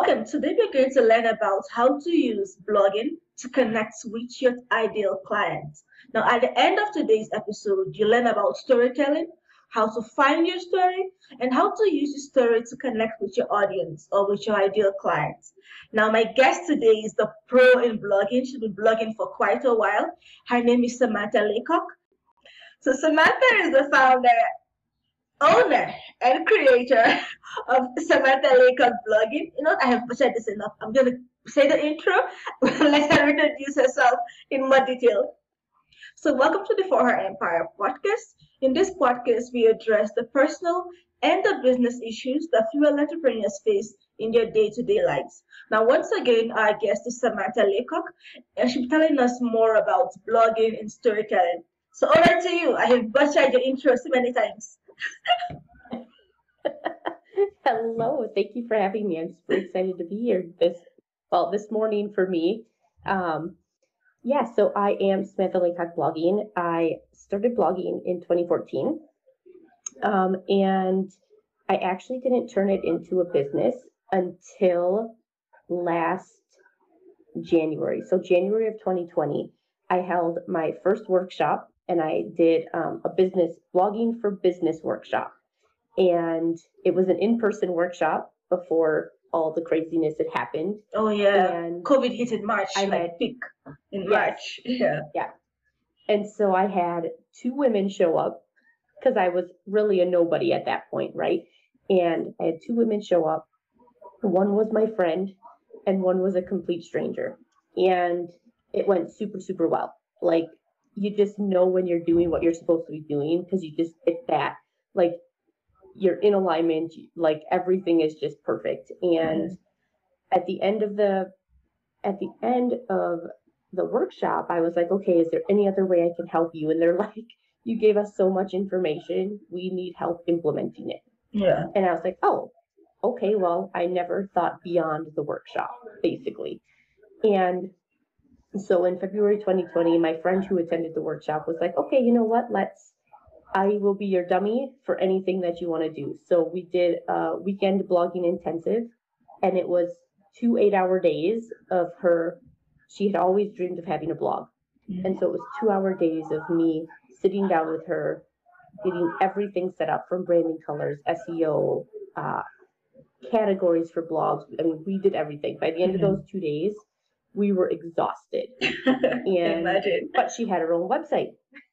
Welcome. Today we're going to learn about how to use blogging to connect with your ideal clients. Now, at the end of today's episode, you learn about storytelling, how to find your story, and how to use your story to connect with your audience or with your ideal clients. Now, my guest today is the pro in blogging. She's been blogging for quite a while. Her name is Samantha Laycock. So Samantha is the founder, owner, and creator of Samantha Laycock blogging. I have said this enough. I'm going to say the intro. Let her introduce herself in more detail. So, welcome to the For Her Empire podcast. In this podcast, we address the personal and the business issues that female entrepreneurs face in their day-to-day lives. Now, once again, our guest is Samantha Laycock, and she'll be telling us more about blogging and storytelling. So, over to you. I have butchered your intro so many times. Hello, thank you for having me. I'm super excited to be here this morning for me. So I am Samantha Laycock blogging. I started blogging in 2014, and I actually didn't turn it into a business until last January. So January of 2020, I held my first workshop, and I did a business blogging for business workshop. And it was an in-person workshop before all the craziness had happened. Oh yeah, and COVID hit in March. I had peak in March. Yeah. And so I had two women show up because I was really a nobody at that point, right? And I had two women show up. One was my friend, and one was a complete stranger. And it went super, super well. Like, you just know when you're doing what you're supposed to be doing because it's that. Like, you're in alignment, like everything is just perfect. And at the end of the workshop, I was like, okay, is there any other way I can help you? And they're like, you gave us so much information, we need help implementing it. Yeah. And I was like, oh, okay, well, I never thought beyond the workshop, basically. And so in February 2020, my friend who attended the workshop was like, okay, you know what, I will be your dummy for anything that you want to do. So we did a weekend blogging intensive, and it was 2 8-hour days of her. She had always dreamed of having a blog. And so it was 2-hour days of me sitting down with her, getting everything set up from branding, colors, SEO, categories for blogs. I mean, we did everything. By the end of those 2 days, we were exhausted. But she had her own website.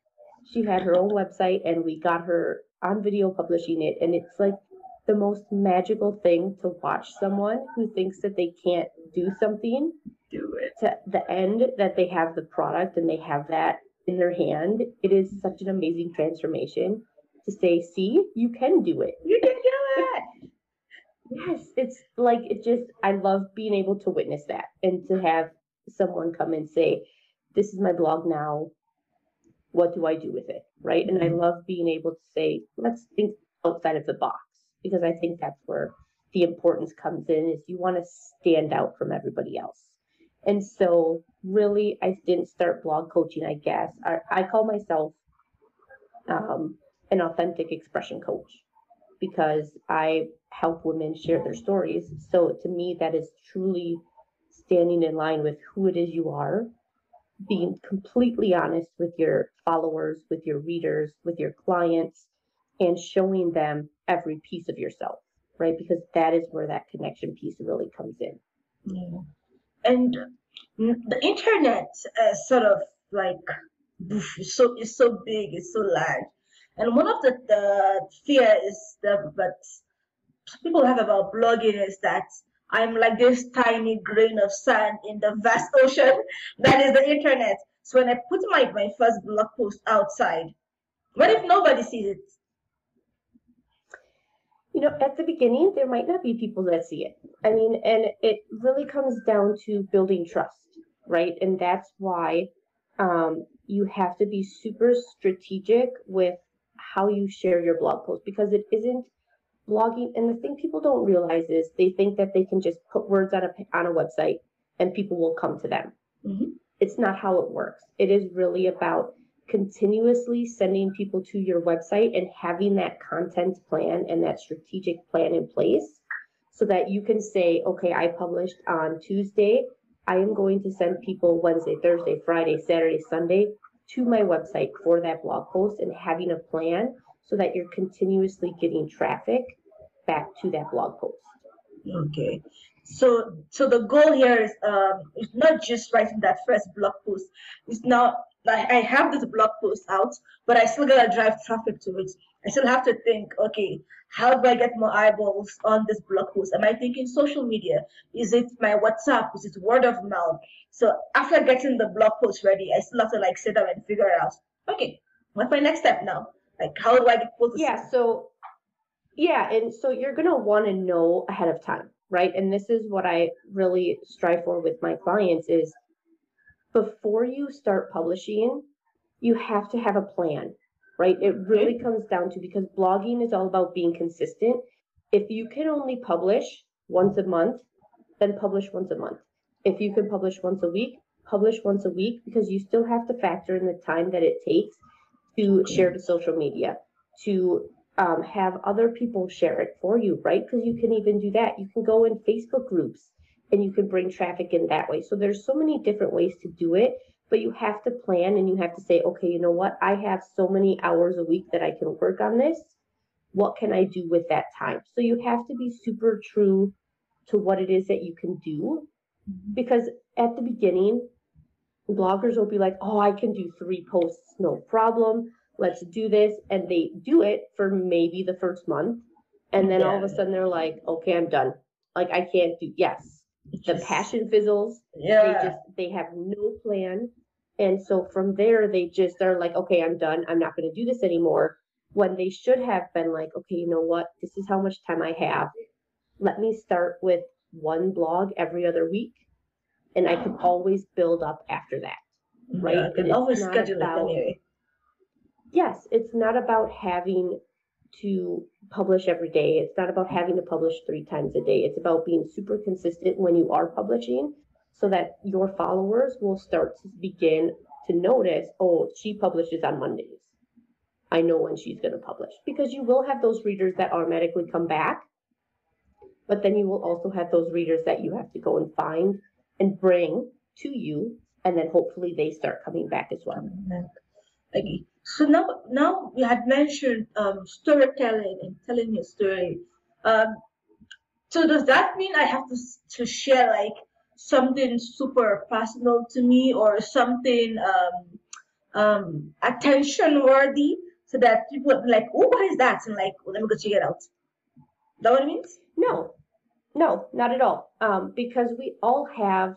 And we got her on video publishing it. And it's like the most magical thing to watch someone who thinks that they can't do something do it to the end that they have the product and they have that in their hand. It is such an amazing transformation to say, see, you can do it. You can do it. Yes, it's like, I love being able to witness that and to have someone come and say, this is my blog now. What do I do with it, right? And I love being able to say, let's think outside of the box, because I think that's where the importance comes in, is you want to stand out from everybody else. And so really, I didn't start blog coaching, I guess. I call myself an authentic expression coach because I help women share their stories. So to me, that is truly standing in line with who it is you are, being completely honest with your followers, with your readers, with your clients, and showing them every piece of yourself, right? Because that is where that connection piece really comes in. Yeah. And the internet is sort of like it's so big, it's so large. And one of the fear is that people have about blogging is that I'm like this tiny grain of sand in the vast ocean that is the internet. So when I put my first blog post outside, what if nobody sees it? At the beginning, there might not be people that see it. I mean, and it really comes down to building trust, right? And that's why you have to be super strategic with how you share your blog post, because it isn't blogging. And the thing people don't realize is they think that they can just put words on a website and people will come to them. It's not how it works. It is really about continuously sending people to your website and having that content plan and that strategic plan in place so that you can say, okay, I published on Tuesday. I am going to send people Wednesday, Thursday, Friday, Saturday, Sunday to my website for that blog post, and having a plan so that you're continuously getting traffic back to that blog post. Okay. So the goal here is not just writing that first blog post. It's not like I have this blog post out, but I still gotta drive traffic to it. I still have to think, okay, how do I get more eyeballs on this blog post? Am I thinking social media? Is it my WhatsApp? Is it word of mouth? So after getting the blog post ready, I still have to like sit down and figure it out. Okay, what's my next step now? Like, how do I get people to and so you're going to want to know ahead of time, right? And this is what I really strive for with my clients is before you start publishing, you have to have a plan, right? It really comes down to, because blogging is all about being consistent. If you can only publish once a month, then publish once a month. If you can publish once a week, publish once a week, because you still have to factor in the time that it takes to share to social media, to have other people share it for you, right? Because you can even do that. You can go in Facebook groups and you can bring traffic in that way. So there's so many different ways to do it, but you have to plan and you have to say, okay, you know what? I have so many hours a week that I can work on this. What can I do with that time? So you have to be super true to what it is that you can do, because at the beginning, bloggers will be like, oh, I can do 3 posts, no problem. Let's do this. And they do it for maybe the first month. And then all of a sudden they're like, okay, I'm done. Like, I can't do, the passion fizzles. They have no plan. And so from there, they just are like, okay, I'm done. I'm not going to do this anymore. When they should have been like, okay, you know what? This is how much time I have. Let me start with 1 blog every other week. And I can always build up after that, right? I can always schedule it anyway. Yes, it's not about having to publish every day. It's not about having to publish 3 times a day. It's about being super consistent when you are publishing, so that your followers will start to begin to notice, oh, she publishes on Mondays. I know when she's going to publish, because you will have those readers that automatically come back, but then you will also have those readers that you have to go and find and bring to you, and then hopefully they start coming back as well. Okay. So now we had mentioned storytelling and telling your story. So does that mean I have to share like something super personal to me, or something attention worthy, so that people will be like, oh, what is that? And like, well, let me go check it out. Is that what it means? No, not at all. Because we all have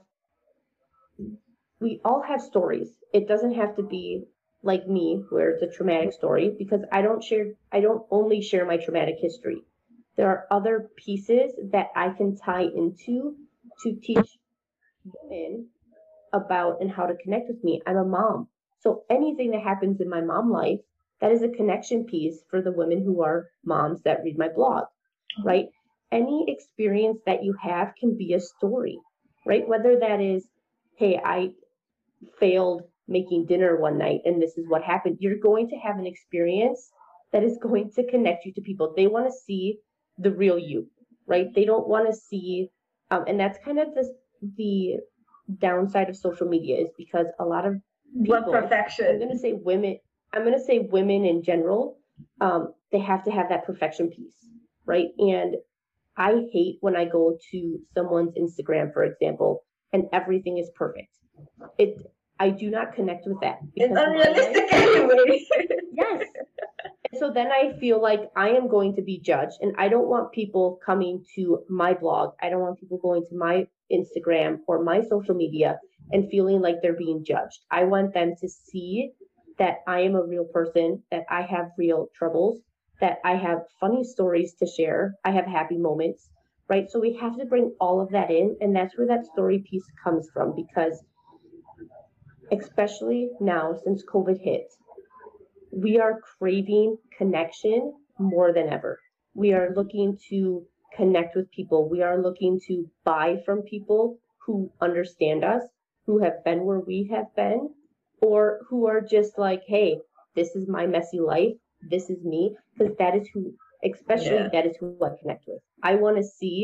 stories. It doesn't have to be like me, where it's a traumatic story, because I don't only share my traumatic history. There are other pieces that I can tie into to teach women about and how to connect with me. I'm a mom. So anything that happens in my mom life, that is a connection piece for the women who are moms that read my blog, right? Any experience that you have can be a story, right? Whether that is, hey, I failed making dinner one night and this is what happened. You're going to have an experience that is going to connect you to people. They want to see the real you, right? They don't want to see, and that's kind of the downside of social media, is because a lot of people, perfection. I'm going to say women in general, they have to have that perfection piece, right? And I hate when I go to someone's Instagram, for example, and everything is perfect. I do not connect with that. It's unrealistic anyway. Yes. And so then I feel like I am going to be judged, and I don't want people coming to my blog. I don't want people going to my Instagram or my social media and feeling like they're being judged. I want them to see that I am a real person, that I have real troubles, that I have funny stories to share. I have happy moments, right? So we have to bring all of that in, and that's where that story piece comes from, because especially now since COVID hit, we are craving connection more than ever. We are looking to connect with people. We are looking to buy from people who understand us, who have been where we have been, or who are just like, hey, this is my messy life. This is me. Because that is who I connect with. I want to see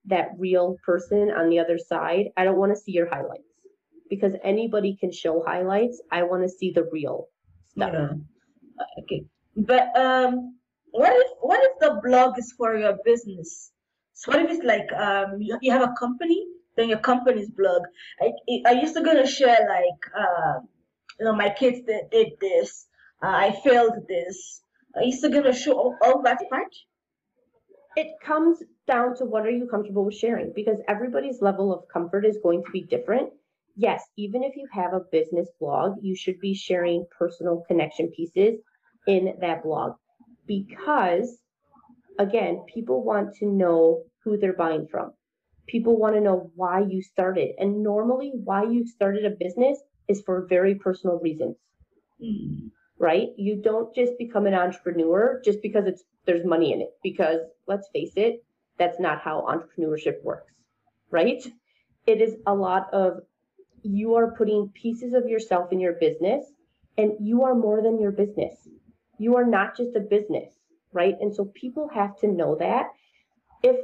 that real person on the other side. I don't want to see your highlights because anybody can show highlights. I want to see the real stuff. Yeah. Okay. But what if the blog is for your business? So what if it's like you have a company, then your company's blog. I used to gonna share like my kids did this, I failed this. I used to gonna show all that part. It comes down to what are you comfortable with sharing because everybody's level of comfort is going to be different. Yes, even if you have a business blog, you should be sharing personal connection pieces in that blog because, again, people want to know who they're buying from. People want to know why you started. And normally, why you started a business is for very personal reasons, Mm. right? You don't just become an entrepreneur just because there's money in it. Because let's face it, that's not how entrepreneurship works, right? It is a lot of you are putting pieces of yourself in your business, and you are more than your business. You are not just a business, right? And so people have to know that. If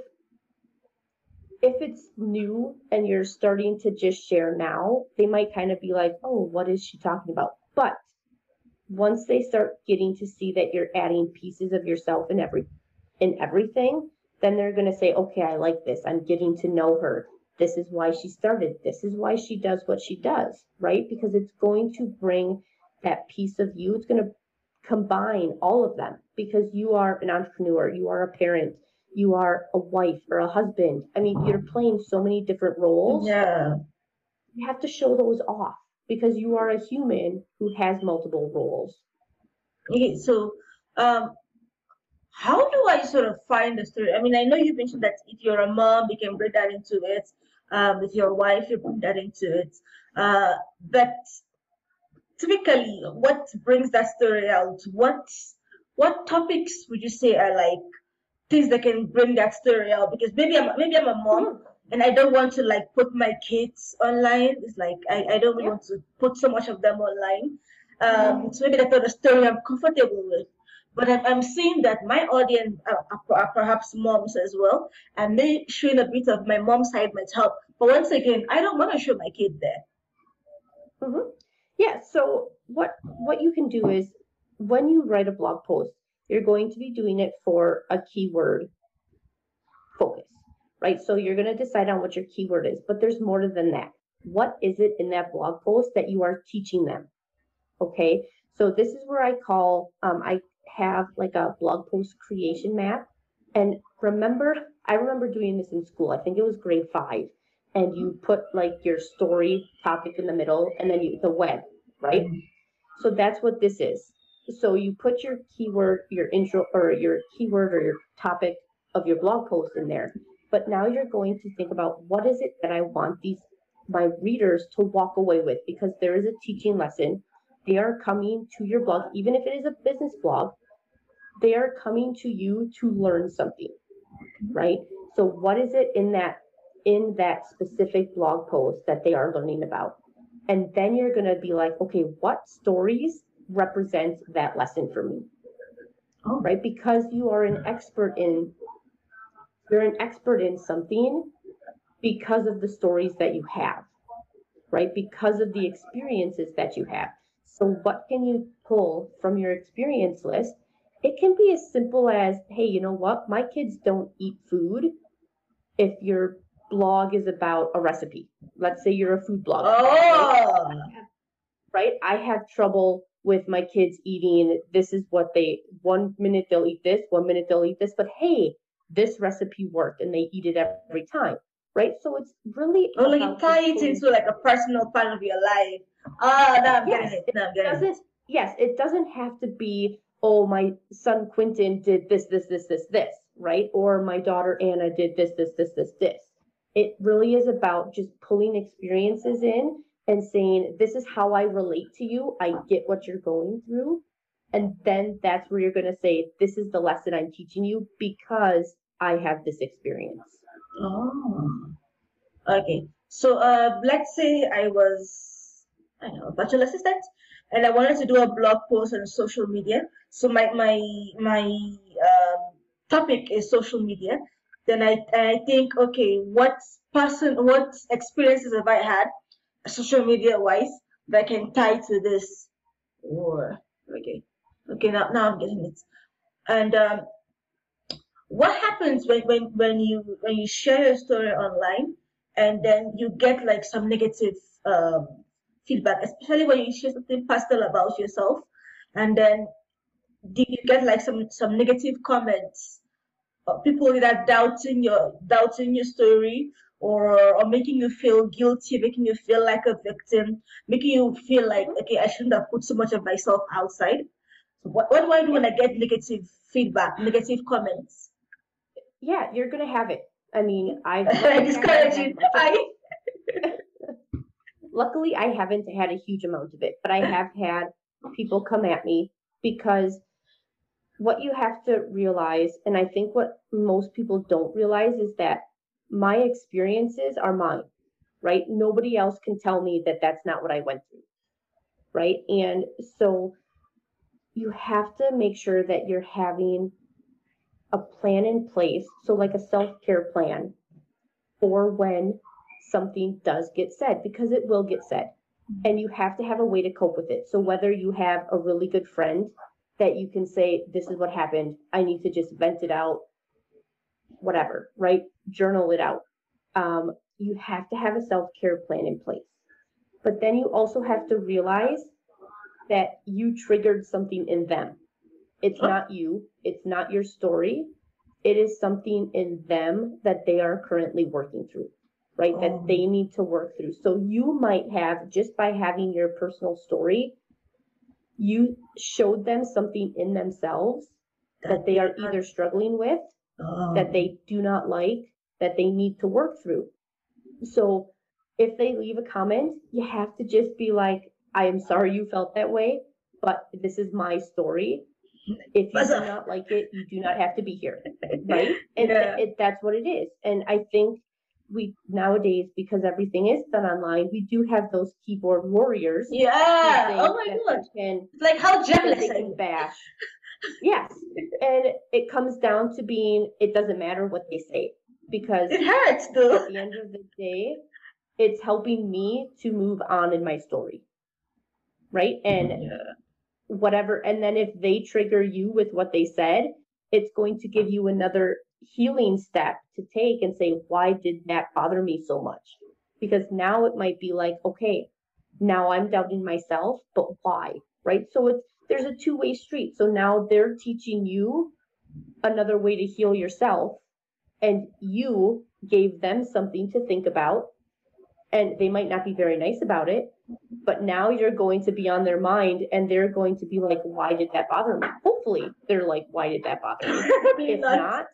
it's new and you're starting to just share now, they might kind of be like, oh, what is she talking about? But once they start getting to see that you're adding pieces of yourself in everything, then they're going to say, okay, I like this. I'm getting to know her. This is why she started. This is why she does what she does, right? Because it's going to bring that piece of you. It's going to combine all of them because you are an entrepreneur, you are a parent, you are a wife or a husband. I mean, you're playing so many different roles. Yeah. You have to show those off because you are a human who has multiple roles. Okay, so um, how do I sort of find the story? I mean, I know you mentioned that if you're a mom, you can bring that into it. With your wife, you bring that into it. But typically, what brings that story out? What topics would you say are like things that can bring that story out? Because maybe I'm a mom and I don't want to like put my kids online. It's like I don't really Yeah. want to put so much of them online. So maybe that's not a story I'm comfortable with. But I'm seeing that my audience are perhaps moms as well, and me showing a bit of my mom's side might help. But once again, I don't want to show my kid there. Mm-hmm. Yeah. So what you can do is when you write a blog post, you're going to be doing it for a keyword focus, right? So you're going to decide on what your keyword is, but there's more than that. What is it in that blog post that you are teaching them? Okay. So this is where I have like a blog post creation map. And I remember doing this in school. I think it was grade 5. And you put like your story topic in the middle and then the web, right? So that's what this is. So you put your keyword, your intro or your keyword or your topic of your blog post in there. But now you're going to think about what is it that I want my readers to walk away with, because there is a teaching lesson. They are coming to your blog, even if it is a business blog, they are coming to you to learn something, right? So what is it in that specific blog post that they are learning about? And then you're going to be like, okay, what stories represent that lesson for me? Oh. Right? Because you're an expert in something because of the stories that you have, right? Because of the experiences that you have. So what can you pull from your experience list? It can be as simple as, hey, you know what? My kids don't eat food. If your blog is about a recipe, let's say you're a food blogger, Oh. right? I have trouble with my kids eating. This is what 1 minute they'll eat this, 1 minute they'll eat this, but hey, this recipe worked and they eat it every time, right? So it's really Oh, like you tie it into like a personal part of your life. Ah, now I'm getting it. Now I'm getting it. Yes, it doesn't have to be, oh, my son Quentin did this, right? Or my daughter Anna did this. It really is about just pulling experiences in and saying, this is how I relate to you. I get what you're going through. And then that's where you're going to say, this is the lesson I'm teaching you because I have this experience. Oh, okay. So, let's say I was, I don't know, a virtual assistant, and I wanted to do a blog post on social media. So my topic is social media, then I think, okay, what experiences have I had social media wise that can tie to this? Or okay, okay, now I'm getting it. And what happens when you share your story online and then you get like some negative um, feedback, especially when you share something personal about yourself, and then do you get like some negative comments, people that are doubting your story, or making you feel guilty, making you feel like a victim, making you feel like, okay, I shouldn't have put so much of myself outside. So what do I do Yeah, when I get negative feedback, negative comments? yeah, you're gonna have it. I mean, I I luckily I haven't discourage had you. much of it. I Luckily, I haven't had a huge amount of it, but I have had people come at me because what you have to realize, and I think what most people don't realize, is that my experiences are mine, right? Nobody else can tell me that that's not what I went through, right? And so you have to make sure that you're having a plan in place. So, like a self care plan for when something does get said, because it will get said. And you have to have a way to cope with it. So, whether you have a really good friend that you can say, this is what happened, I need to just vent it out, whatever, right? Journal it out. You have to have a self care plan in place. But then you also have to realize that you triggered something in them. It's oh, not you, it's not your story. It is something in them that they are currently working through, right? That oh, they need to work through. So you might have, just by having your personal story, you showed them something in themselves that that they they are are. either struggling with, that Oh, they do not like, that they need to work through. So if they leave a comment, you have to just be like, I am sorry you felt that way, but this is my story. If you buzz do off. not like it, you do not have to be here, right? And Yeah, that's what it is. And I think we nowadays, because everything is done online, we do have those keyboard warriors who yeah. Oh think my that God. they can It's like, how that jealous they are can you? bash. Yes, and it comes down to being, it doesn't matter what they say, because It hurts at though. the end of the day, it's helping me to move on in my story, right? And Yeah. whatever, and then if they trigger you with what they said, it's going to give you another healing step to take and say, why did that bother me so much? Because now it might be like, okay, now I'm doubting myself, but why? Right? So there's a two-way street. So now they're teaching you another way to heal yourself, and you gave them something to think about, and they might not be very nice about it, but now you're going to be on their mind, and they're going to be like, why did that bother me? Hopefully they're like, why did that bother me? Probably If not. not,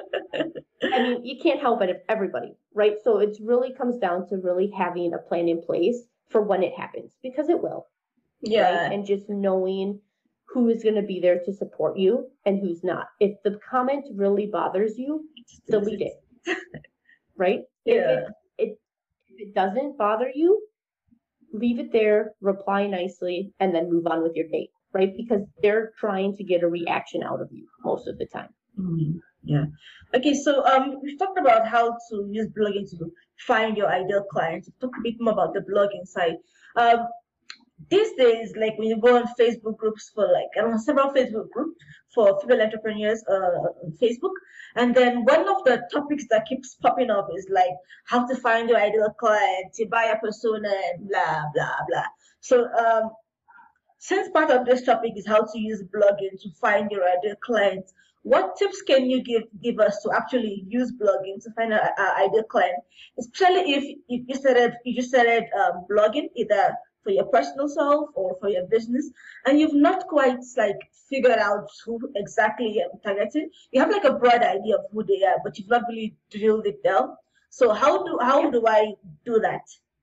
I mean, you can't help it, everybody, right? So it really comes down to really having a plan in place for when it happens, because it will, right? Yeah. And just knowing who is going to be there to support you and who's not. If the comment really bothers you, That's delete it. it, right? If Yeah. if it doesn't bother you, leave it there, reply nicely, and then move on with your day, right? Because they're trying to get a reaction out of you most of the time. Yeah. Okay, so we've talked about how to use blogging to find your ideal client. Talk a bit more about the blogging side. Um, these days, like when you go on Facebook groups for like I don't know several Facebook groups for female entrepreneurs on Facebook, and then one of the topics that keeps popping up is like how to find your ideal client, your buyer persona, and blah blah blah. So since part of this topic is how to use blogging to find your ideal clients, what tips can you give us to actually use blogging to find our ideal client, especially if you just started blogging either for your personal self or for your business, and you've not quite like figured out who exactly you're targeting. You have like a broad idea of who they are, but you've not really drilled it down. So how Yeah. do I do that?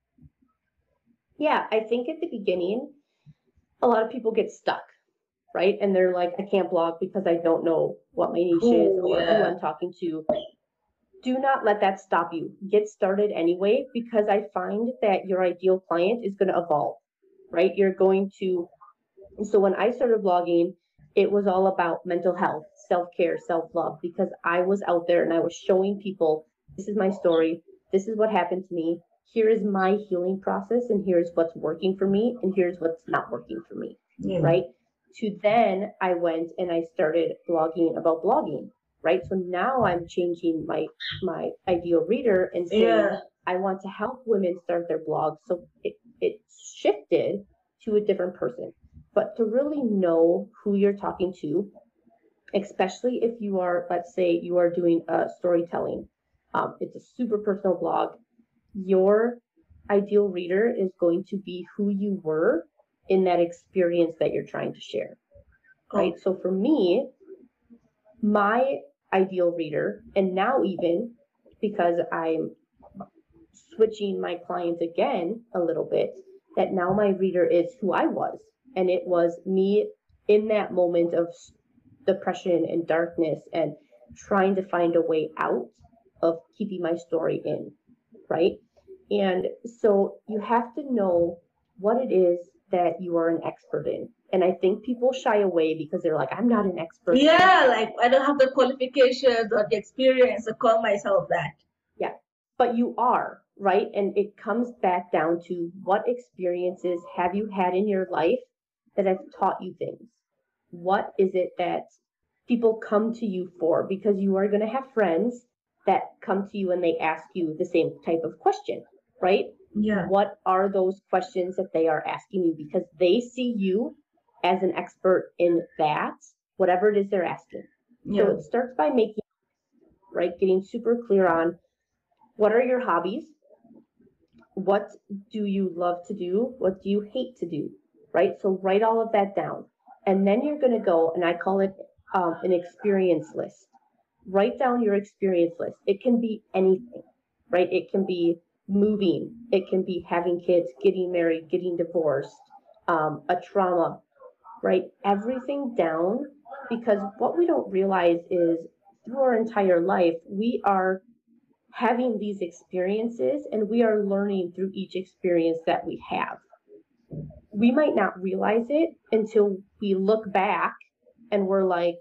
Yeah. I think at the beginning, a lot of people get stuck, right? And they're like, I can't blog because I don't know what my niche is Who? or who Yeah. I'm talking to. Do not let that stop you. Get started anyway, because I find that your ideal client is going to evolve, right? You're going to, so when I started blogging, it was all about mental health, self-care, self-love, because I was out there and I was showing people, this is my story, this is what happened to me, here is my healing process, and here's what's working for me, and here's what's not working for me, right? To then I went and I started blogging about blogging, right? So now I'm changing my ideal reader and saying, I want to help women start their blogs. So it shifted to a different person. But to really know who you're talking to, especially if you are, let's say you are doing storytelling, it's a super personal blog, your ideal reader is going to be who you were in that experience that you're trying to share, right? So for me, my ideal reader, and now even because I'm switching my clients again a little bit, that now my reader is who I was. And it was me in that moment of depression and darkness and trying to find a way out of keeping my story in, right? And so you have to know what it is that you are an expert in. And I think people shy away because they're like, I'm not an expert. Yeah, like I don't have the qualifications or the experience to call myself that. Yeah, but you are, right? And it comes back down to what experiences have you had in your life that have taught you things? What is it that people come to you for? Because you are going to have friends that come to you and they ask you the same type of question, right? Yeah. What are those questions that they are asking you? Because they see you as an expert in that, whatever it is they're asking. Yeah. So it starts by making, right, getting super clear on what are your hobbies? What do you love to do? What do you hate to do? Right? So write all of that down. And then you're going to go, and I call it an experience list. Write down your experience list. It can be anything, right? It can be moving. It can be having kids, getting married, getting divorced, a trauma, right? Everything down, because what we don't realize is through our entire life, we are having these experiences and we are learning through each experience that we have. We might not realize it until we look back and we're like,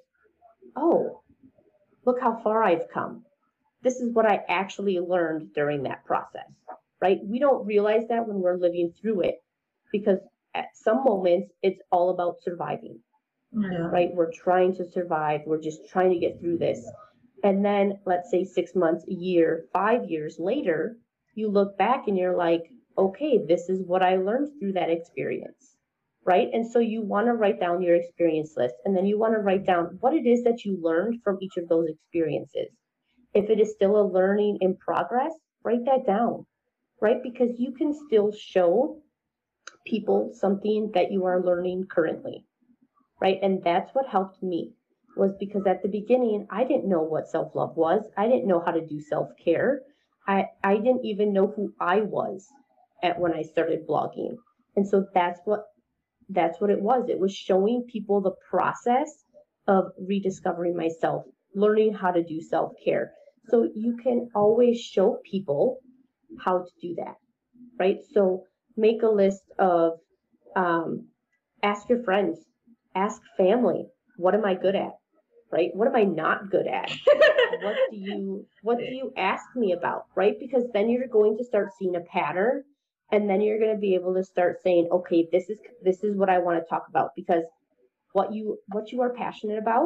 oh, look how far I've come. This is what I actually learned during that process, right? We don't realize that when we're living through it because at some moments it's all about surviving, right? We're trying to survive. We're just trying to get through this. And then let's say 6 months, a year, 5 years later, you look back and you're like, okay, this is what I learned through that experience, right? And so you want to write down your experience list, and then you want to write down what it is that you learned from each of those experiences. If it is still a learning in progress, write that down, right? Because you can still show people something that you are learning currently, right? And that's what helped me. Was because at the beginning, I didn't know what self-love was. I didn't know how to do self-care. I didn't even know who I was when I started blogging. And so that's what it was. It was showing people the process of rediscovering myself, learning how to do self-care. So you can always show people how to do that, right? So make a list of, ask your friends, ask family, what am I good at? Right? What am I not good at? What do you ask me about? Right? Because then you're going to start seeing a pattern, and then you're going to be able to start saying, okay, this is what I want to talk about, because what you are passionate about,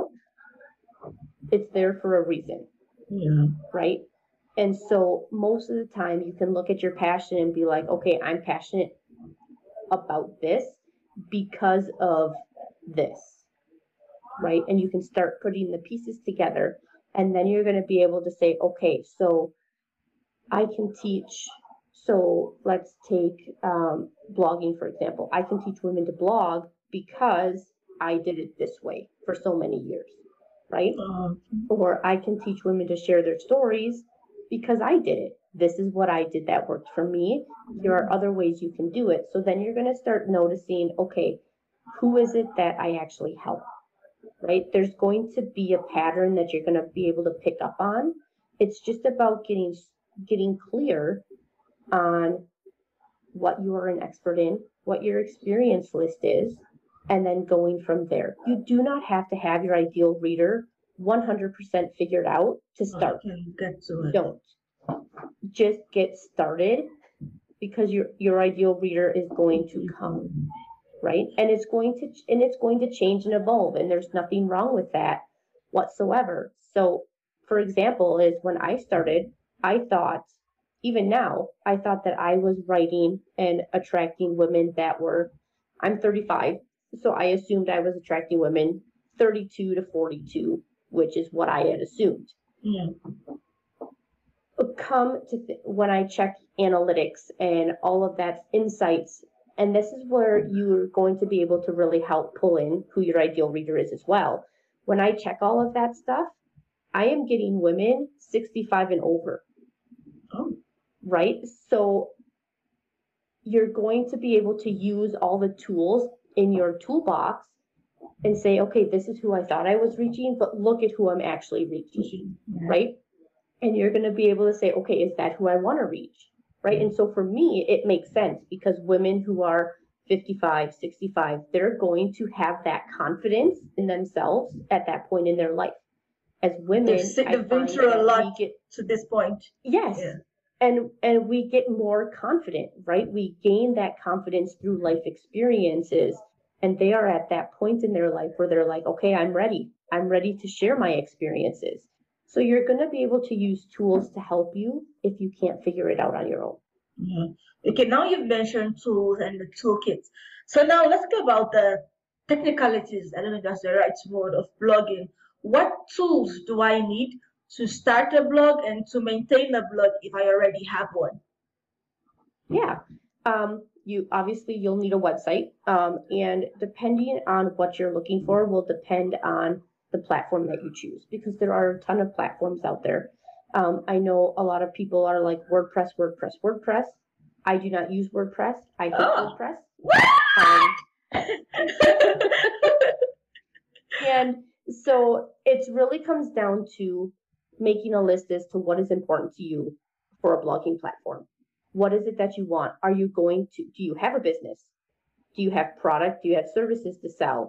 it's there for a reason. Yeah. Right? And so most of the time you can look at your passion and be like, okay, I'm passionate about this because of this. Right? And you can start putting the pieces together, and then you're going to be able to say, okay, so I can teach. So let's take blogging, for example. I can teach women to blog because I did it this way for so many years, right? Or I can teach women to share their stories because I did it. This is what I did that worked for me. Here are other ways you can do it. So then you're going to start noticing, okay, who is it that I actually help? Right? There's going to be a pattern that you're going to be able to pick up on. It's just about getting clear on what you are an expert in, what your experience list is, and then going from there. You do not have to have your ideal reader 100% figured out to start. Okay, get to it. Don't. Just get started, because your ideal reader is going to come, right? And it's going to change and evolve, and there's nothing wrong with that whatsoever. So, for example, is when I started, I thought, even now, I thought that I was writing and attracting women that were, I'm 35, so I assumed I was attracting women 32 to 42, which is what I had assumed. Yeah. When I check analytics and all of that insights, and this is where you're going to be able to really help pull in who your ideal reader is as well. When I check all of that stuff, I am getting women 65 and over. Oh. Right? So you're going to be able to use all the tools in your toolbox and say, okay, this is who I thought I was reaching, but look at who I'm actually reaching, right? And you're going to be able to say, okay, is that who I want to reach, right? And so for me, it makes sense, because women who are 55, 65, they're going to have that confidence in themselves at that point in their life. As women, they've been through a lot to this point. Yes. Yeah. And we get more confident, right? We gain that confidence through life experiences. And they are at that point in their life where they're like, okay, I'm ready. I'm ready to share my experiences. So you're going to be able to use tools to help you if you can't figure it out on your own. Mm-hmm. Okay, now you've mentioned tools and the toolkits. So now let's go about the technicalities, I don't know if that's the right word, of blogging. What tools do I need to start a blog and to maintain a blog if I already have one? Yeah. You'll need a website, and depending on what you're looking for will depend on the platform that you choose, because there are a ton of platforms out there. I know a lot of people are like WordPress. I do not use WordPress. I hate WordPress. And so it really comes down to making a list as to what is important to you for a blogging platform. What is it that you want? Do you have a business? Do you have product? Do you have services to sell?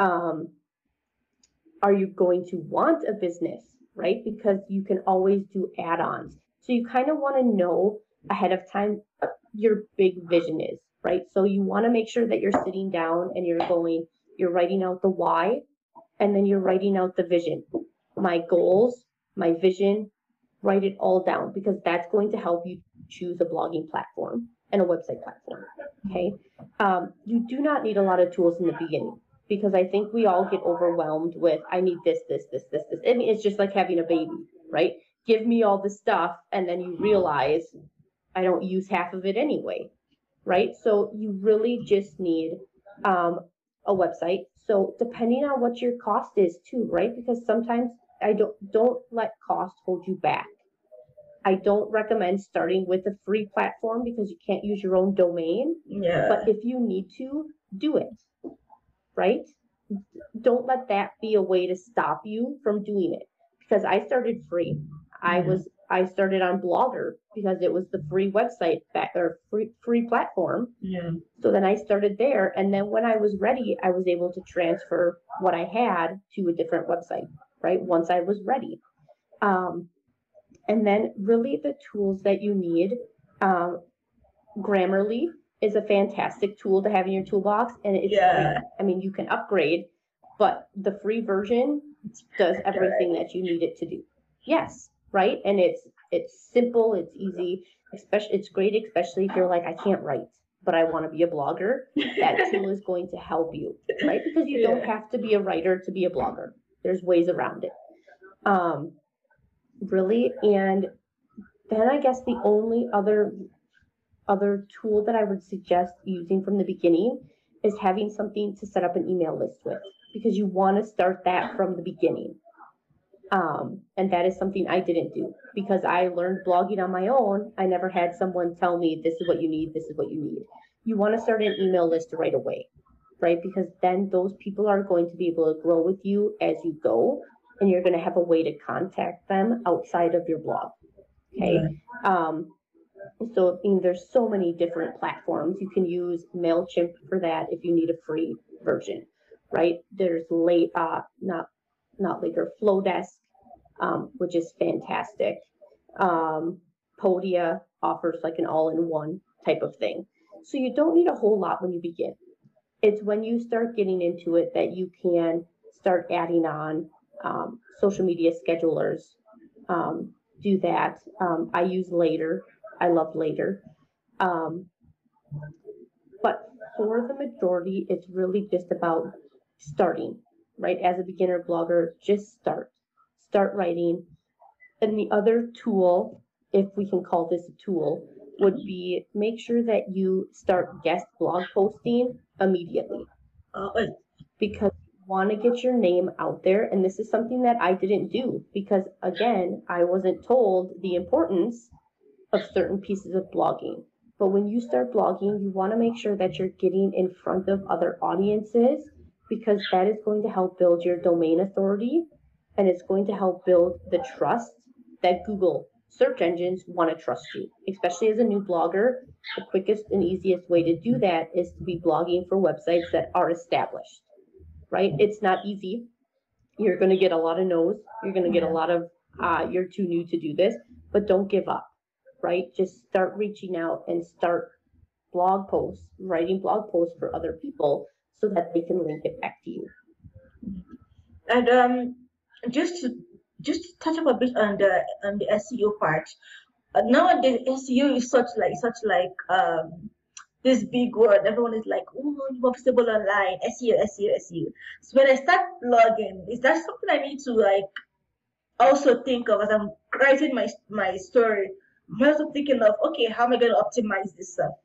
Are you going to want a business, right? Because you can always do add-ons. So you kind of want to know ahead of time what your big vision is, right? So you want to make sure that you're sitting down and you're writing out the why, and then you're writing out the vision. My goals, my vision, write it all down, because that's going to help you choose a blogging platform and a website platform, okay? You do not need a lot of tools in the beginning, because I think we all get overwhelmed with, I need this. I mean, it's just like having a baby, right? Give me all the stuff, and then you realize I don't use half of it anyway, right? So you really just need a website. So depending on what your cost is too, right? Because sometimes don't let cost hold you back. I don't recommend starting with a free platform because you can't use your own domain. Yeah. But if you need to, do it, right? Don't let that be a way to stop you from doing it. Because I started free. I started on Blogger because it was the free website or free platform. Yeah. So then I started there, and then when I was ready, I was able to transfer what I had to a different website, right? Once I was ready. And then really the tools that you need, Grammarly is a fantastic tool to have in your toolbox, and it's free. I mean, you can upgrade, but the free version does everything that you need it to do. Yes, right? And it's simple, it's easy, it's great, especially if you're like, I can't write, but I want to be a blogger. That tool is going to help you, right? Because you don't have to be a writer to be a blogger. There's ways around it. Really, and then I guess the only other tool that I would suggest using from the beginning is having something to set up an email list with, because you want to start that from the beginning. And that is something I didn't do because I learned blogging on my own. I never had someone tell me, this is what you need, this is what you need. You want to start an email list right away, right? Because then those people are going to be able to grow with you as you go, and you're going to have a way to contact them outside of your blog, okay? So there's so many different platforms. You can use MailChimp for that if you need a free version, right? There's Flowdesk, which is fantastic. Podia offers like an all-in-one type of thing. So you don't need a whole lot when you begin. It's when you start getting into it that you can start adding on social media schedulers. Do that. I use Later. I love Later. But for the majority, it's really just about starting, right? As a beginner blogger, just start writing. And the other tool, if we can call this a tool, would be make sure that you start guest blog posting immediately, because you want to get your name out there. And this is something that I didn't do because, again, I wasn't told the importance of certain pieces of blogging. But when you start blogging, you want to make sure that you're getting in front of other audiences, because that is going to help build your domain authority, and it's going to help build the trust that Google search engines want to trust you. Especially as a new blogger, the quickest and easiest way to do that is to be blogging for websites that are established, right? It's not easy. You're going to get a lot of no's. You're going to get a lot of, you're too new to do this, but don't give up, right? Just start reaching out and start blog posts, writing blog posts for other people so that they can link it back to you. And just to touch up a bit on the SEO part. Nowadays, SEO is such like this big word. Everyone is like, oh, you're visible online, SEO, SEO, SEO. So when I start blogging, is that something I need to like also think of as I'm writing my story? I'm also thinking of, okay, how am I going to optimize this stuff?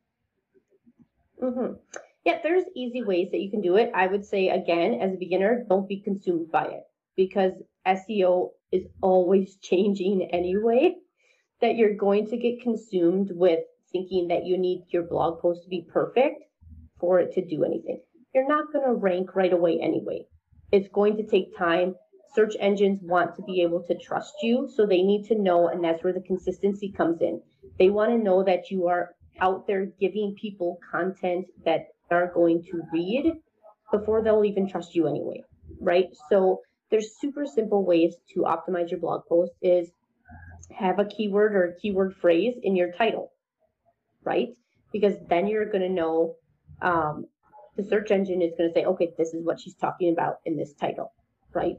Yeah, there's easy ways that you can do it. I would say, again, as a beginner, don't be consumed by it, because SEO is always changing anyway, that you're going to get consumed with thinking that you need your blog post to be perfect for it to do anything. You're not going to rank right away anyway. It's going to take time. Search engines want to be able to trust you, so they need to know, and that's where the consistency comes in. They want to know that you are out there giving people content that are going to read before they'll even trust you anyway, right? So there's super simple ways to optimize your blog post is have a keyword or a keyword phrase in your title, right? Because then you're going to know, the search engine is going to say, okay, this is what she's talking about in this title, right?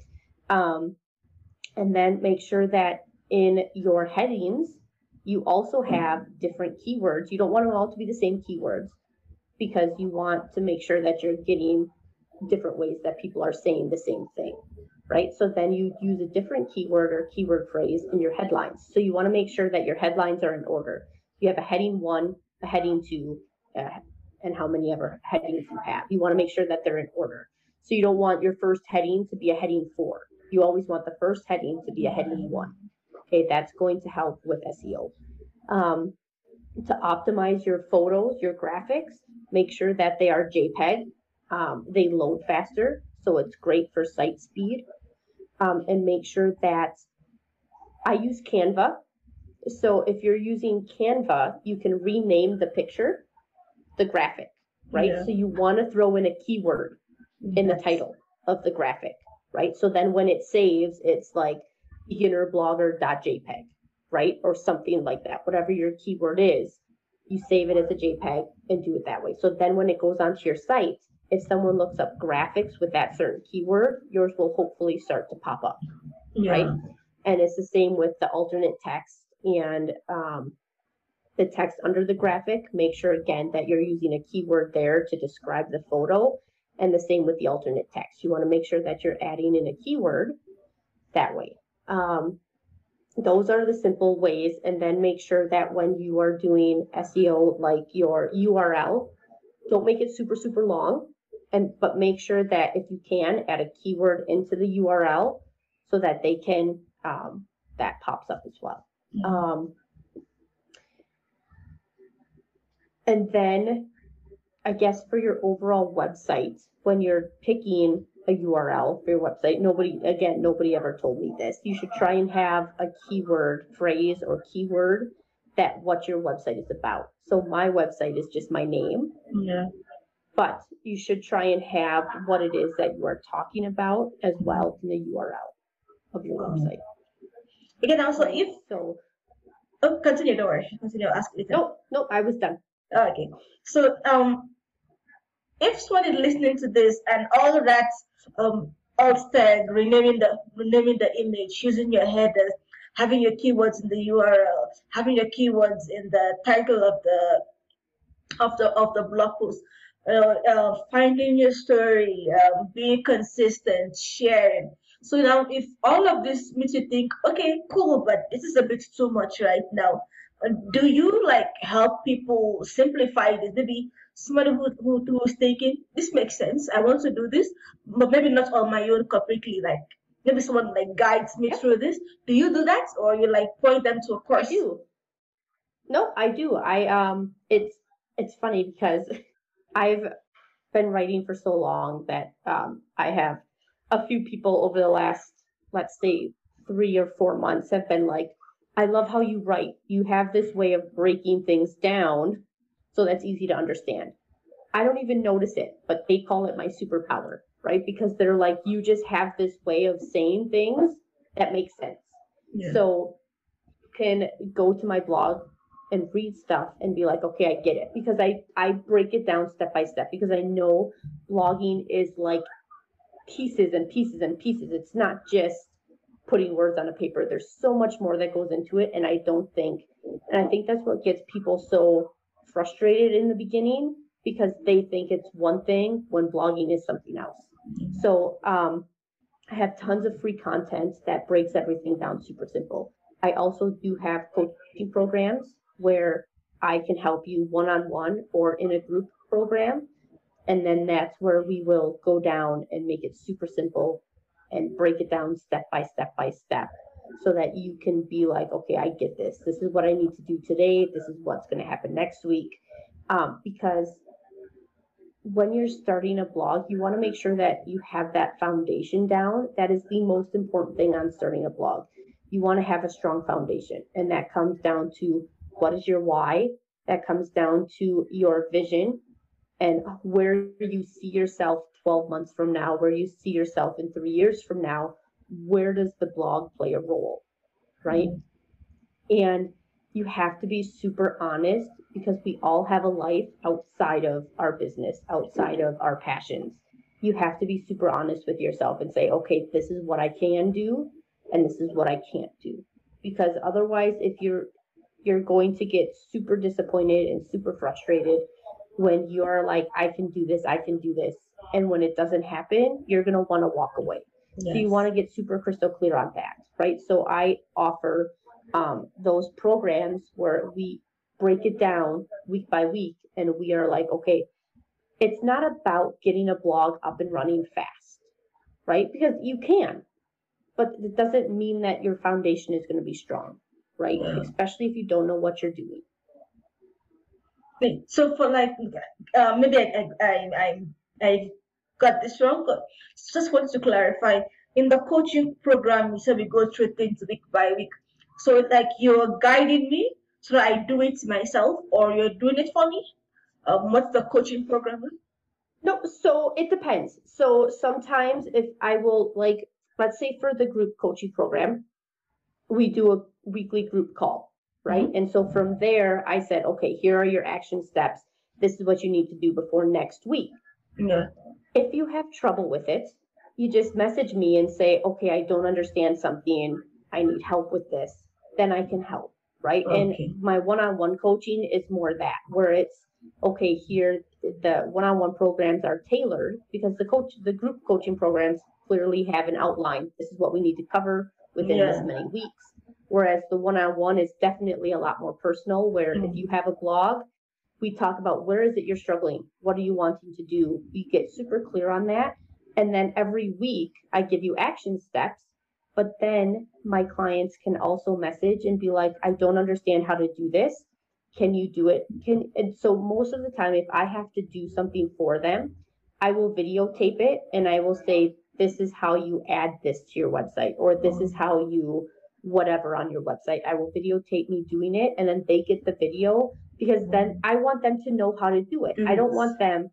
And then make sure that in your headings, you also have different keywords. You don't want them all to be the same keywords, because you want to make sure that you're getting different ways that people are saying the same thing, right? So then you use a different keyword or keyword phrase in your headlines. So you want to make sure that your headlines are in order. You have a heading 1, a heading 2, and how many ever headings you have. You want to make sure that they're in order. So you don't want your first heading to be a heading 4. You always want the first heading to be a heading 1. Okay, that's going to help with SEO. To optimize your photos, your graphics, make sure that they are JPEG. They load faster, so it's great for site speed. And make sure that I use Canva. So if you're using Canva, you can rename the picture, the graphic, right? Yeah. So you want to throw in a keyword in the title of the graphic, right? So then when it saves, it's like beginnerblogger.jpg, right? Or something like that. Whatever your keyword is, you save it as a JPEG and do it that way. So then when it goes onto your site, if someone looks up graphics with that certain keyword, yours will hopefully start to pop up, right? And it's the same with the alternate text and the text under the graphic. Make sure, again, that you're using a keyword there to describe the photo, and the same with the alternate text. You want to make sure that you're adding in a keyword that way. Those are the simple ways, and then make sure that when you are doing SEO, like your URL, don't make it super, super long, but make sure that if you can, add a keyword into the URL so that they can, that pops up as well. And then I guess for your overall website, when you're picking a URL for your website, nobody ever told me this. You should try and have a keyword phrase or keyword that what your website is about. So my website is just my name. Yeah. but you should try and have what it is that you are talking about as well in the URL of your website. Again, also, Right? if So, continue, don't worry, continue, ask me. no, I was done. Okay, so if someone is listening to this and all that alt tag, renaming the image, using your headers, having your keywords in the URL, having your keywords in the title of the blog post, finding your story, being consistent, sharing. So now, if all of this makes you think, okay, cool, but this is a bit too much right now, do you like help people simplify this? Maybe somebody who's thinking this makes sense, I want to do this, but maybe not on my own completely. Like maybe someone like guides me through this. Do you do that, or you like point them to a course? I do. No, I do. It's funny because I've been writing for so long that I have a few people over the last, let's say, 3 or 4 months have been like, I love how you write. You have this way of breaking things down so that's easy to understand. I don't even notice it, but they call it my superpower, right? Because they're like, you just have this way of saying things that make sense. Yeah. So you can go to my blog and read stuff and be like, okay, I get it. Because I break it down step by step because I know blogging is like pieces and pieces and pieces. It's not just putting words on a paper. There's so much more that goes into it. And I think that's what gets people so frustrated in the beginning, because they think it's one thing when blogging is something else. So I have tons of free content that breaks everything down super simple. I also do have coaching programs where I can help you one-on-one or in a group program. And then that's where we will go down and make it super simple and break it down step by step by step so that you can be like, okay, I get this. This is what I need to do today. This is what's going to happen next week. Because when you're starting a blog, you want to make sure that you have that foundation down. That is the most important thing on starting a blog. You want to have a strong foundation, and that comes down to what is your why? That comes down to your vision and where you see yourself 12 months from now, where you see yourself in 3 years from now. Where does the blog play a role, right? And you have to be super honest, because we all have a life outside of our business, outside of our passions. You have to be super honest with yourself and say, okay, this is what I can do and this is what I can't do. Because otherwise, if you're going to get super disappointed and super frustrated when you're like, I can do this, and when it doesn't happen, you're going to want to walk away. Yes. So you want to get super crystal clear on that, right? So I offer those programs where we break it down week by week, and we are like, okay, it's not about getting a blog up and running fast, right? Because you can, but it doesn't mean that your foundation is going to be strong, right? Yeah. Especially if you don't know what you're doing. So for like, maybe I got this wrong, but just wanted to clarify. In the coaching program, you said we go through things week by week. So like you're guiding me so that I do it myself, or you're doing it for me? What's the coaching program? No, so it depends. So sometimes if I will, like, let's say for the group coaching program, we do a weekly group call, right? Mhm. And so from there, I said, okay, here are your action steps. This is what you need to do before next week. Yeah. If you have trouble with it, you just message me and say, okay, I don't understand something. I need help with this. Then I can help, right? Okay. And my one-on-one coaching is more that, where it's, okay, here, the one-on-one programs are tailored because the group coaching programs clearly have an outline. This is what we need to cover within this many weeks. Whereas the one-on-one is definitely a lot more personal, where if you have a blog, we talk about where is it you're struggling? What are you wanting to do? We get super clear on that. And then every week I give you action steps, but then my clients can also message and be like, I don't understand how to do this. Can you do it? And so most of the time, if I have to do something for them, I will videotape it and I will say, this is how you add this to your website, or this is how you whatever on your website. I will videotape me doing it, and then they get the video, because then I want them to know how to do it. I don't want them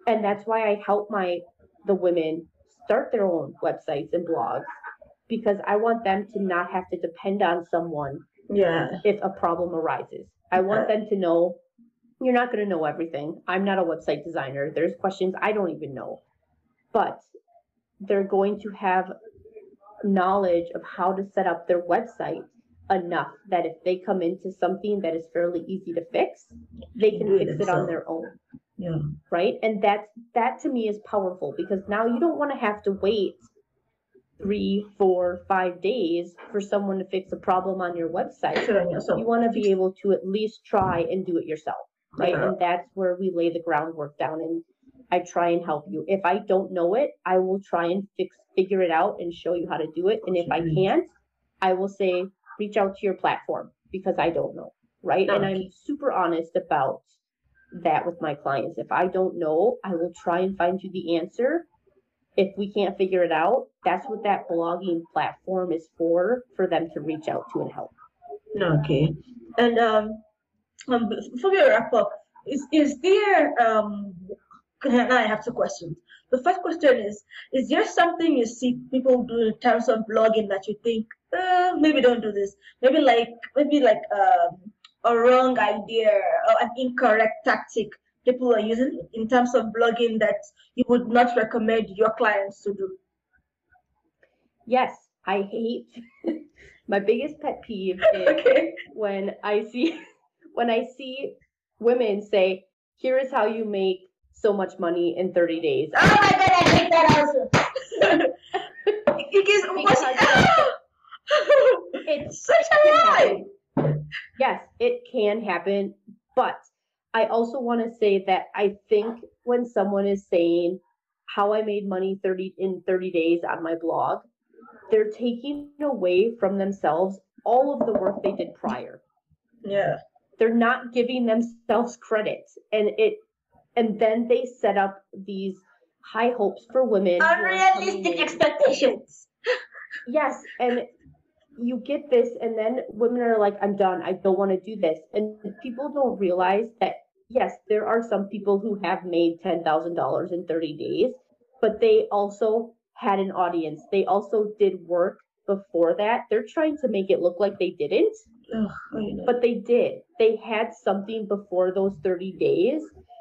And that's why I help the women start their own websites and blogs, because I want them to not have to depend on someone Yeah. if a problem arises. I want them to know you're not going to know everything. I'm not a website designer. There's questions I don't even know. But they're going to have knowledge of how to set up their website enough that if they come into something that is fairly easy to fix, they can fix it on their own. Yeah. Right? And that to me is powerful, because now you don't want to have to wait 3, 4, 5 days for someone to fix a problem on your website. You want to be able to at least try and do it yourself, right? Yeah. And that's where we lay the groundwork down, and I try and help you. If I don't know it, I will try and figure it out and show you how to do it. And if I can't, I will say, reach out to your platform, because I don't know, right? And I'm super honest about that with my clients. If I don't know, I will try and find you the answer. If we can't figure it out, that's what that blogging platform is for them to reach out to and help. Okay. And before we wrap up, is there now I have 2 questions. The first question is there something you see people do in terms of blogging that you think maybe don't do this? Maybe like a wrong idea or an incorrect tactic people are using in terms of blogging that you would not recommend your clients to do? Yes, I hate my biggest pet peeve is when I see women say, here is how you make so much money in 30 days. Oh my God, I hate that also. It's such a lie. Yes, it can happen, but I also want to say that I think when someone is saying how I made money in 30 days on my blog, they're taking away from themselves all of the work they did prior. Yeah. They're not giving themselves credit, and then they set up these high hopes for women. Unrealistic expectations. Yes, and you get this, and then women are like, I'm done. I don't want to do this. And people don't realize that, yes, there are some people who have made $10,000 in 30 days, but they also had an audience. They also did work before that. They're trying to make it look like they didn't, but they did. They had something before those 30 days.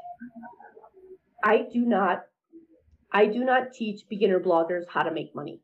I do not teach beginner bloggers how to make money,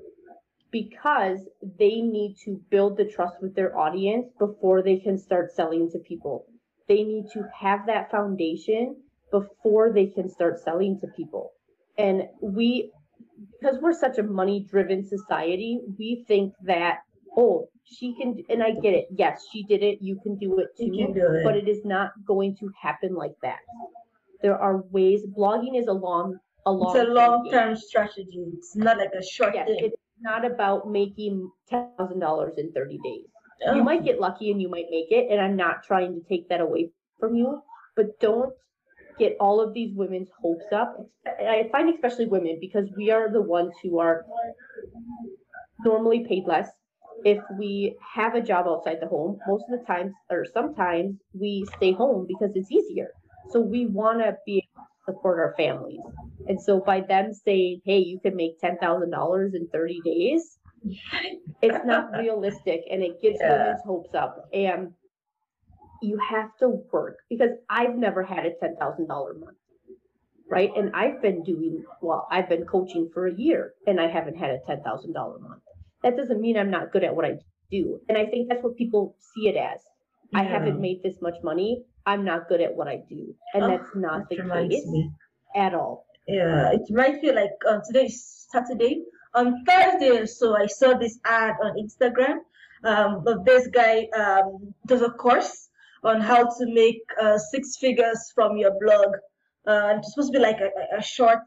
because they need to build the trust with their audience before they can start selling to people. They need to have that foundation before they can start selling to people. And because we're such a money-driven society, we think that, oh, she can, and I get it. Yes, she did it. You can do it too. But it is not going to happen like that. There are ways. Blogging is a long-term strategy. It's not like a short thing. It's not about making $10,000 in 30 days. You might get lucky and you might make it, and I'm not trying to take that away from you, but don't get all of these women's hopes up. I find especially women, because we are the ones who are normally paid less. If we have a job outside the home, most of the times, or sometimes, we stay home because it's easier. So we want to be able to support our families. And so by them saying, hey, you can make $10,000 in 30 days, it's not realistic, and it gets women's hopes up. And you have to work, because I've never had a $10,000 month, right? And I've been coaching for a year, and I haven't had a $10,000 month. That doesn't mean I'm not good at what I do. And I think that's what people see it as. I haven't made this much money. I'm not good at what I do. And that's not the case at all. Yeah, it might feel like today is Saturday. On Thursday, so I saw this ad on Instagram of this guy does a course on how to make 6 figures from your blog. It's supposed to be like a short,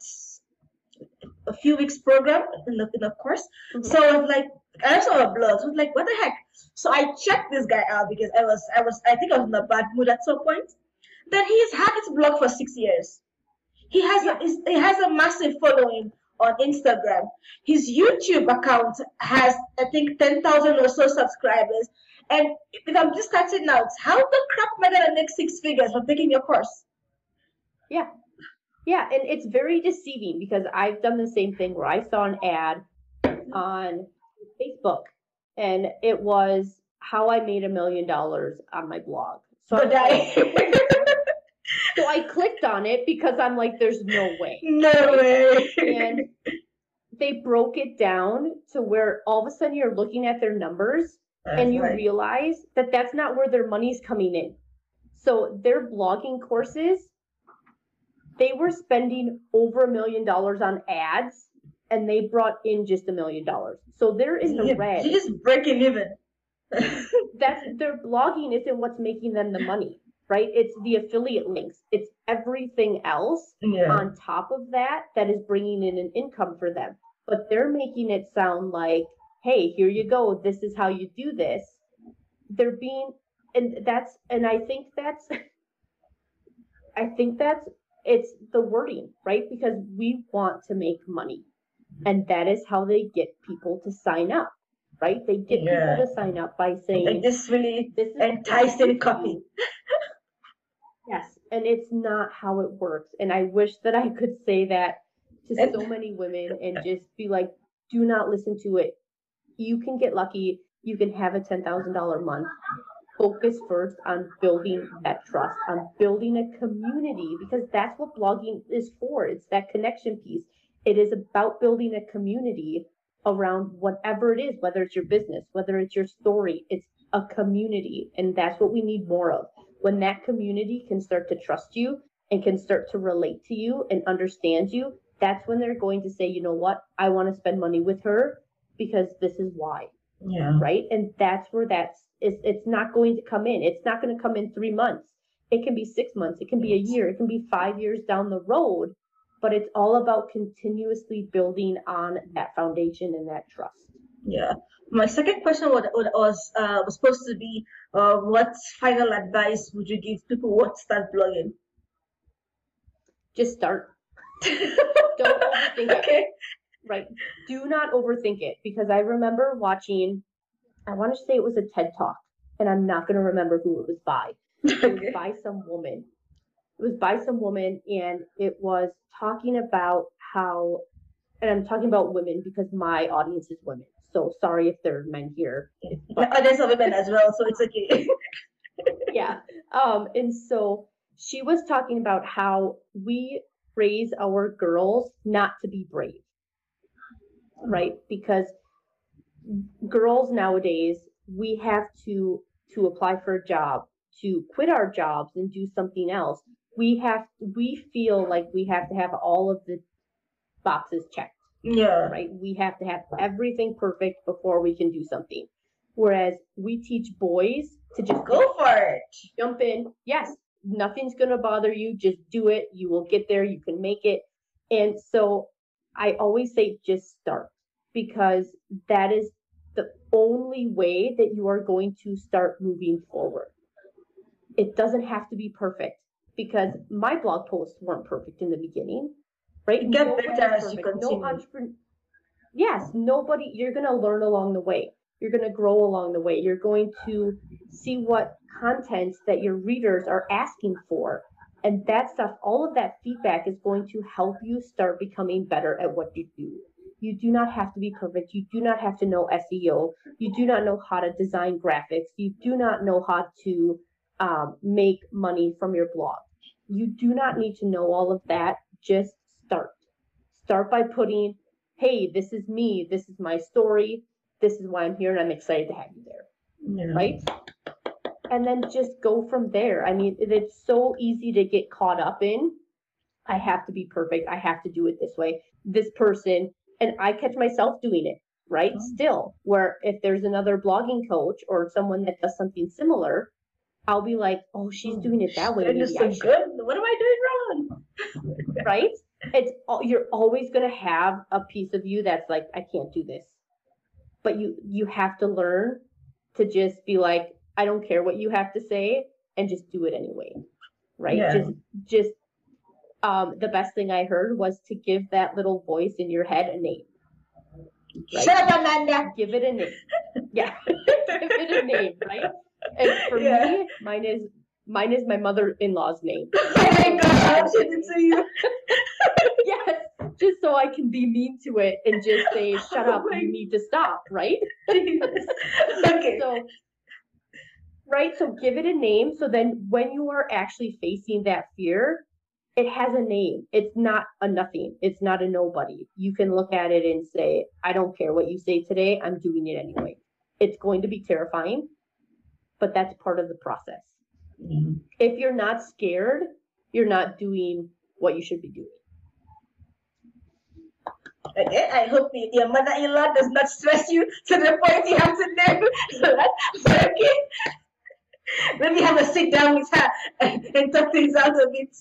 a few weeks program in the course. Mm-hmm. So I was like, I saw a blog. So I was like, what the heck? So I checked this guy out, because I think I was in a bad mood at some point. Then he's had his blog for 6 years. He has a massive following on Instagram. His YouTube account has, I think, 10,000 or so subscribers. And if I'm just starting out, how the crap am I gonna make 6 figures from taking your course? Yeah. Yeah, and it's very deceiving because I've done the same thing where I saw an ad on Facebook and it was how I made $1 million on my blog. So Good day. So I clicked on it because I'm like, there's no way. No way. And they broke it down to where all of a sudden you're looking at their numbers and you realize that that's not where their money's coming in. So their blogging courses, they were spending over $1 million on ads and they brought in just $1 million. So they're in the red. You're just breaking even. That's their blogging isn't what's making them the money, right? It's the affiliate links. It's everything else on top of that is bringing in an income for them. But they're making it sound like, hey, here you go. This is how you do this. They're being, I think that's, it's the wording, right? Because we want to make money. And that is how they get people to sign up, right? They get people to sign up by saying, like this really enticing copy. Yes, and it's not how it works. And I wish that I could say that to so many women and just be like, do not listen to it. You can get lucky. You can have a $10,000 month. Focus first on building that trust, on building a community, because that's what blogging is for. It's that connection piece. It is about building a community around whatever it is, whether it's your business, whether it's your story, it's a community. And that's what we need more of. When that community can start to trust you and can start to relate to you and understand you, that's when they're going to say, you know what, I want to spend money with her because this is why. Yeah. Right. And that's where it's not going to come in. It's not going to come in 3 months. It can be 6 months. It can be a year. It can be 5 years down the road. But it's all about continuously building on that foundation and that trust. Yeah. My second question was supposed to be, what final advice would you give people who want to start blogging? Just start. Don't overthink it. Right. Do not overthink it, because I remember watching, I want to say it was a TED Talk, and I'm not going to remember who it was by. It was by some woman. It was by some woman, and it was talking about how, and I'm talking about women because my audience is women. So sorry if there are men here. There's women as well, so it's okay. Yeah. And so she was talking about how we raise our girls not to be brave. Right? Because girls nowadays, we have to apply for a job, to quit our jobs and do something else. We feel like we have to have all of the boxes checked. Yeah. Right? We have to have everything perfect before we can do something. Whereas we teach boys to just go for it. Jump in. Yes, nothing's going to bother you. Just do it. You will get there. You can make it. And so I always say just start, because that is the only way that you are going to start moving forward. It doesn't have to be perfect, because my blog posts weren't perfect in the beginning, right? You get better as you continue. Yes, nobody, you're going to learn along the way. You're going to grow along the way. You're going to see what content that your readers are asking for. And that stuff, all of that feedback is going to help you start becoming better at what you do. You do not have to be perfect. You do not have to know SEO. You do not know how to design graphics. You do not know how to make money from your blog. You do not need to know all of that. Just start. Start by putting, hey, this is me. This is my story. This is why I'm here, and I'm excited to have you there. Yeah. Right? And then just go from there. I mean, it's so easy to get caught up in, I have to be perfect. I have to do it this way. This person, and I catch myself doing it, right? Oh. Still, where if there's another blogging coach or someone that does something similar, I'll be like, oh, she's doing it that way. Maybe so good. What am I doing wrong? Right? You're always going to have a piece of you that's like, I can't do this. But you have to learn to just be like, I don't care what you have to say, and just do it anyway. Right? Yeah. Just the best thing I heard was to give that little voice in your head a name. Right? Shut up, Amanda. Give it a name. Yeah. Give it a name, right? And for me, Mine is my mother-in-law's name. Oh my God, I'll send it to you. Yes, just so I can be mean to it and just say, shut up, Oh my- you need to stop, right? Jesus. Okay. So, right, so give it a name. So then when you are actually facing that fear, it has a name. It's not a nothing. It's not a nobody. You can look at it and say, I don't care what you say today. I'm doing it anyway. It's going to be terrifying, but that's part of the process. If you're not scared, you're not doing what you should be doing. Okay, I hope your mother-in-law does not stress you to the point you have to name that. Okay. Maybe have a sit down with her and talk things out a bit.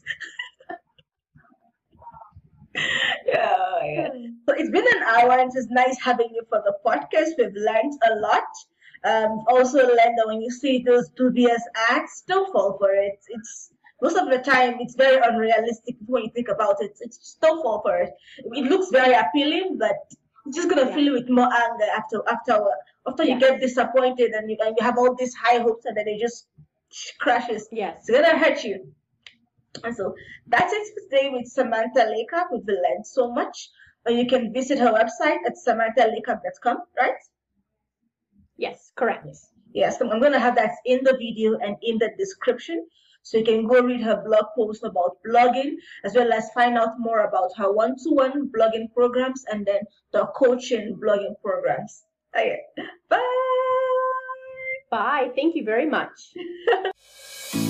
Yeah. So it's been an hour and it's nice having you for the podcast. We've learned a lot. Also learned that when you see those dubious ads, don't fall for it. It's most of the time it's very unrealistic when you think about it. It's just don't fall for it. It looks very appealing, but it's just gonna fill you with more anger after you get disappointed and you have all these high hopes and then it just crashes. Yes. It's gonna hurt you. And so that's it for today with Samantha Lakeup. We've learned so much. You can visit her website at samanthalakup.com, right? Yes, correct. Yes, I'm going to have that in the video and in the description. So you can go read her blog post about blogging, as well as find out more about her one-to-one blogging programs and then the coaching blogging programs. Okay. Bye. Bye. Thank you very much.